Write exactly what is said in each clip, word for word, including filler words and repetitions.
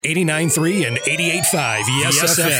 eighty-nine point three and eighty-eight point five Yes, F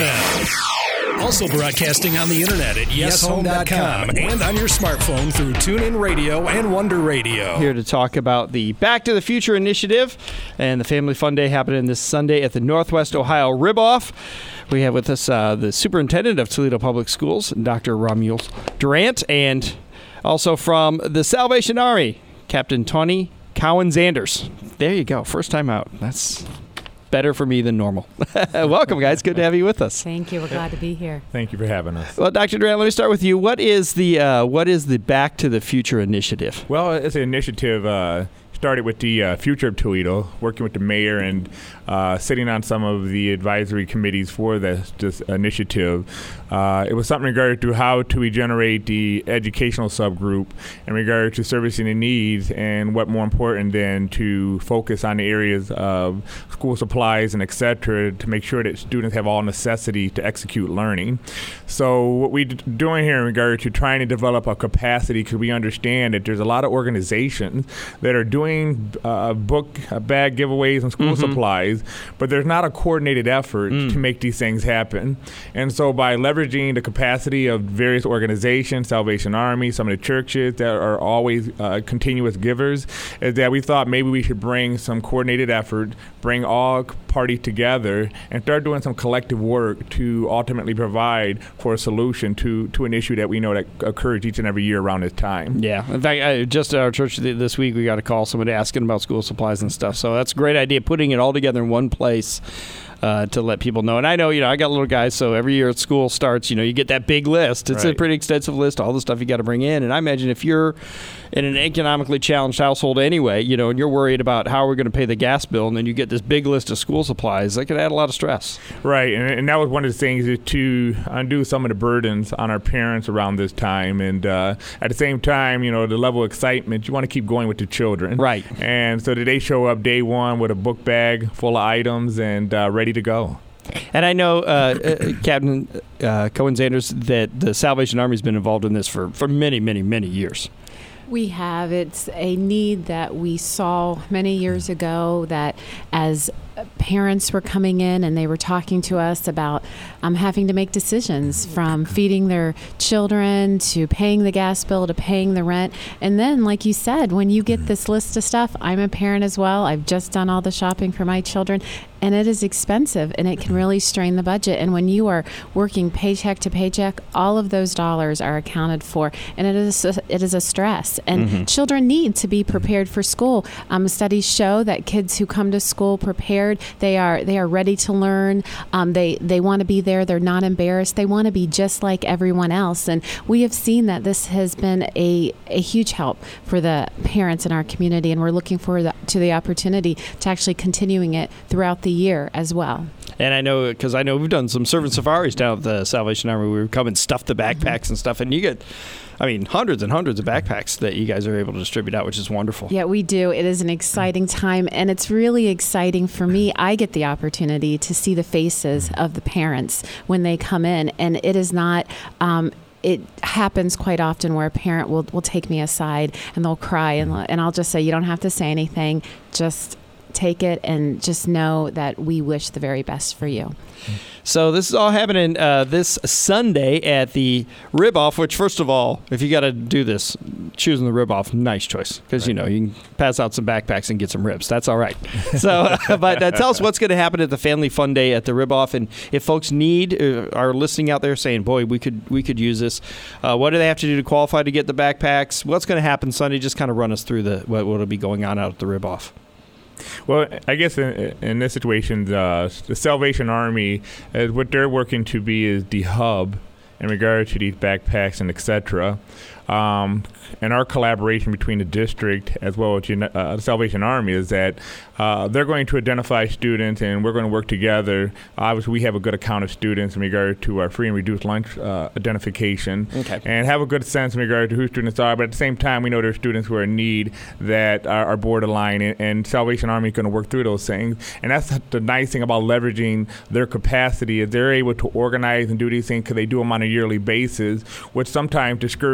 M. Also broadcasting on the internet at yes home dot com and on your smartphone through TuneIn Radio and Wonder Radio. Here to talk about the Back to the Future initiative and the Family Fun Day happening this Sunday at the Northwest Ohio Rib-Off. We have with us uh, the Superintendent of Toledo Public Schools, Doctor Romuald Durant, and also from the Salvation Army, Captain Tony Cowan-Zanders. There you go. First time out. That's better for me than normal. Welcome, guys. Good to have you with us. Thank you. We're glad to be here. Thank you for having us. Well, Doctor Durant, let me start with you. What is the uh, what is the Back to the Future initiative? Well, it's an initiative uh, started with the uh, Future of Toledo, working with the mayor and uh, sitting on some of the advisory committees for this, this initiative. Uh, it was something regarding to how to regenerate the educational subgroup in regard to servicing the needs, and what more important than to focus on the areas of school supplies and et cetera to make sure that students have all necessity to execute learning. So what we're doing here in regard to trying to develop a capacity, because we understand that there's a lot of organizations that are doing uh, book uh, bag giveaways and school mm-hmm. supplies, but there's not a coordinated effort mm. to make these things happen. And so by leveraging the capacity of various organizations, Salvation Army, some of the churches that are always uh, continuous givers, is that we thought maybe we should bring some coordinated effort, bring all parties together, and start doing some collective work to ultimately provide for a solution to, to an issue that we know that occurs each and every year around this time. Yeah. In fact, I, just at our church this week, we got a call, somebody asking about school supplies and stuff. So that's a great idea, putting it all together in one place. Uh, to let people know. And I know, you know, I got little guys, so every year at school starts, you know, you get that big list. It's right. a pretty extensive list, all the stuff you got to bring in. And I imagine if you're in an economically challenged household anyway, you know, and you're worried about how we're going to pay the gas bill, and then you get this big list of school supplies, that could add a lot of stress. Right. And, and that was one of the things, is to undo some of the burdens on our parents around this time. And uh, at the same time, you know, the level of excitement, you want to keep going with the children. Right. And so that they show up day one with a book bag full of items and uh, ready to go. And I know, uh, uh, Captain uh, Cowan-Zanders, that the Salvation Army has been involved in this for, for many, many, many years. We have. It's a need that we saw many years ago, that as parents were coming in and they were talking to us about um, having to make decisions, from feeding their children to paying the gas bill to paying the rent. And then, like you said, when you get this list of stuff, I'm a parent as well. I've just done all the shopping for my children, and it is expensive, and it can really strain the budget. And when you are working paycheck to paycheck, all of those dollars are accounted for, and it is a, it is a stress. And mm-hmm. children need to be prepared for school. Um, studies show that kids who come to school prepared, they are they are ready to learn. Um, they they want to be there. They're not embarrassed. They want to be just like everyone else. And we have seen that this has been a a huge help for the parents in our community, and we're looking forward to the opportunity to actually continuing it throughout the year as well. And I know, because I know we've done some servant safaris down at the Salvation Army. We would come and stuff the backpacks mm-hmm. and stuff, and you get, I mean, hundreds and hundreds of backpacks that you guys are able to distribute out, which is wonderful. Yeah, we do. It is an exciting time, and it's really exciting for me. I get the opportunity to see the faces of the parents when they come in, and it is not... Um, It happens quite often where a parent will, will take me aside and they'll cry, and, and I'll just say, you don't have to say anything. Just take it and just know that we wish the very best for you. So this is all happening uh, this Sunday at the Rib-Off, which, first of all, if you got to do this, choosing the Rib-Off, nice choice, because, right. you know, you can pass out some backpacks and get some ribs. That's all right. So, uh, but uh, tell us what's going to happen at the Family Fun Day at the Rib-Off, and if folks need, uh, are listening out there saying, boy, we could we could use this, uh, what do they have to do to qualify to get the backpacks? What's going to happen Sunday? Just kind of run us through the what will be going on out at the Rib-Off. Well, I guess in, in this situation, uh, the Salvation Army, uh, what they're working to be is the hub in regard to these backpacks and et cetera. Um, and our collaboration between the district as well as uh, the Salvation Army is that uh, they're going to identify students, and we're going to work together. Obviously, we have a good account of students in regard to our free and reduced lunch uh, identification, okay. and have a good sense in regard to who students are. But at the same time, we know there are students who are in need that are, are borderline, and, and Salvation Army is going to work through those things. And that's the nice thing about leveraging their capacity, is they're able to organize and do these things because they do them on a yearly basis, which sometimes discourages other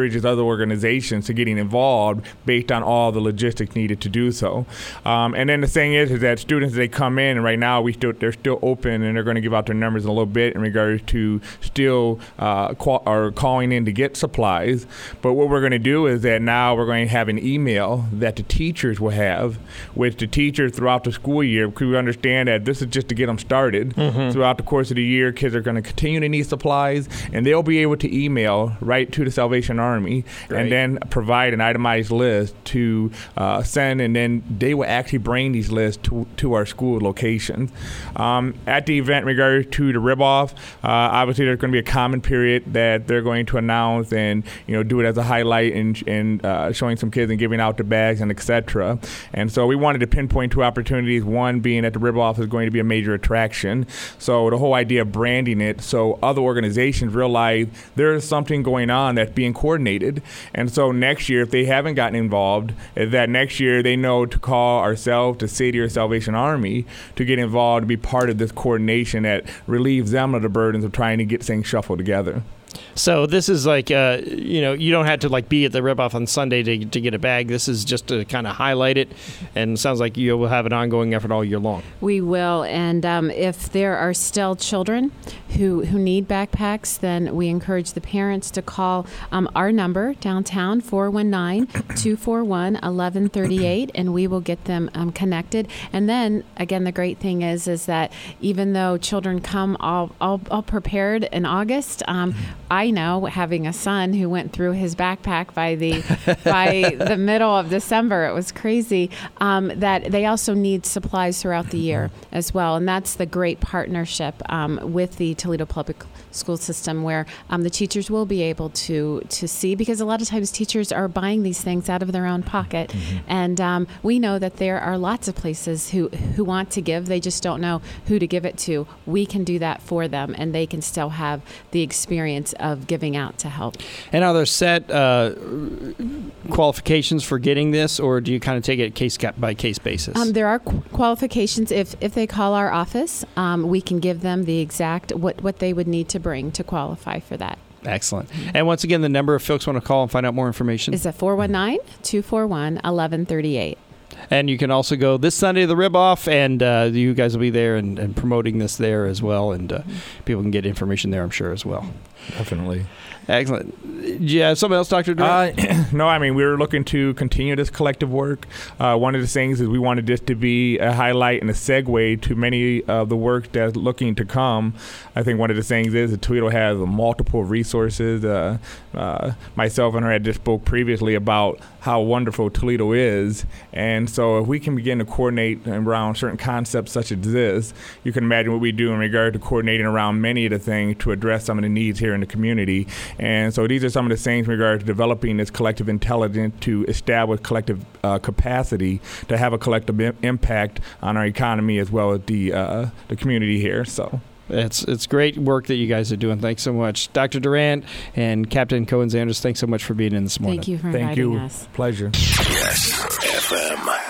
organizations to getting involved based on all the logistics needed to do so. Um, and then the thing is, is that students, they come in, and right now we still they're still open, and they're going to give out their numbers in a little bit in regards to still uh, qual- or calling in to get supplies. But what we're going to do is that now we're going to have an email that the teachers will have, which the teachers throughout the school year, because we understand that this is just to get them started. Mm-hmm. Throughout the course of the year, kids are going to continue to need supplies, and they'll be able to email right to the Salvation Army. Great. And then provide an itemized list to uh, send, and then they will actually bring these lists to, to our school locations. Um, at the event in regards to the rib-off, uh, obviously there's going to be a comment period that they're going to announce and, you know, do it as a highlight and, and uh, showing some kids and giving out the bags and et cetera. And so we wanted to pinpoint two opportunities, one being that the rib-off is going to be a major attraction. So the whole idea of branding it so other organizations realize there's something going on that's being coordinated. And so next year, if they haven't gotten involved, is that next year they know to call ourselves, the City or Salvation Army, to get involved, to be part of this coordination that relieves them of the burdens of trying to get things shuffled together. So this is like, uh, you know, you don't have to like be at the rib-off on Sunday to to get a bag. This is just to kind of highlight it, and it sounds like you will have an ongoing effort all year long. We will, and um, if there are still children who who need backpacks, then we encourage the parents to call um, our number downtown, four one nine, two four one, one one three eight, and we will get them um, connected. And then, again, the great thing is is that even though children come all, all, all prepared in August, um, I know, having a son who went through his backpack by the by the middle of December, it was crazy, um, that they also need supplies throughout the year as well. And that's the great partnership um, with the Toledo Public School System, where um, the teachers will be able to to see, because a lot of times teachers are buying these things out of their own pocket. Mm-hmm. And um, we know that there are lots of places who, who want to give. They just don't know who to give it to. We can do that for them, and they can still have the experience of giving out to help. And are there set uh, qualifications for getting this, or do you kind of take it case by case basis? Um, there are qu- qualifications. If if they call our office, um, we can give them the exact what, what they would need to bring to qualify for that. Excellent. And once again, the number if folks want to call and find out more information is at four one nine, two four one, one one three eight. And you can also go this Sunday to the Rib-Off, and uh, you guys will be there and, and promoting this there as well, and uh, people can get information there, I'm sure, as well. Definitely. Excellent. Yeah, something else, Doctor Durant? Uh, no, I mean, we were looking to continue this collective work. Uh, one of the things is we wanted this to be a highlight and a segue to many of the work that's looking to come. I think one of the things is that Toledo has multiple resources. Uh, uh, myself and her had just spoke previously about how wonderful Toledo is. And so if we can begin to coordinate around certain concepts such as this, you can imagine what we do in regard to coordinating around many of the things to address some of the needs here in the community. And so these are some of the things in regard to developing this collective intelligence to establish collective uh, capacity to have a collective im- impact on our economy as well as the uh, the community here. So it's it's great work that you guys are doing. Thanks so much, Doctor Durant and Captain Cohen-Zanders. Thanks so much for being in this morning. Thank you for Thank inviting you. us. Pleasure. Yes, F M.